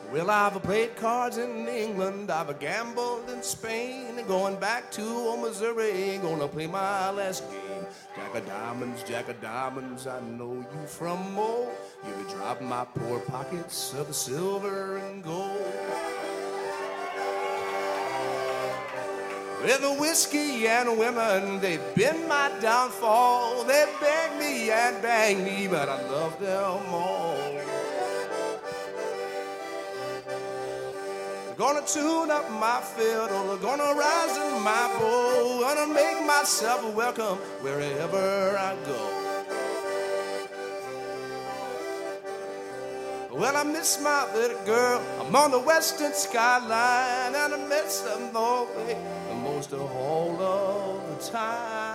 Well, I've played cards in England, I've gambled in Spain, and going back to old Missouri, gonna play my last game. Jack of diamonds, I know you from Mo. You could drop my poor pockets of the silver and gold. Well, the whiskey and women, they've been my downfall. They begged me and banged me, but I love them all. Gonna tune up my fiddle, gonna rise in my bow, gonna make myself welcome wherever I go. Well, I miss my little girl, I'm on the western skyline, and I miss her Norway the most of all of the time.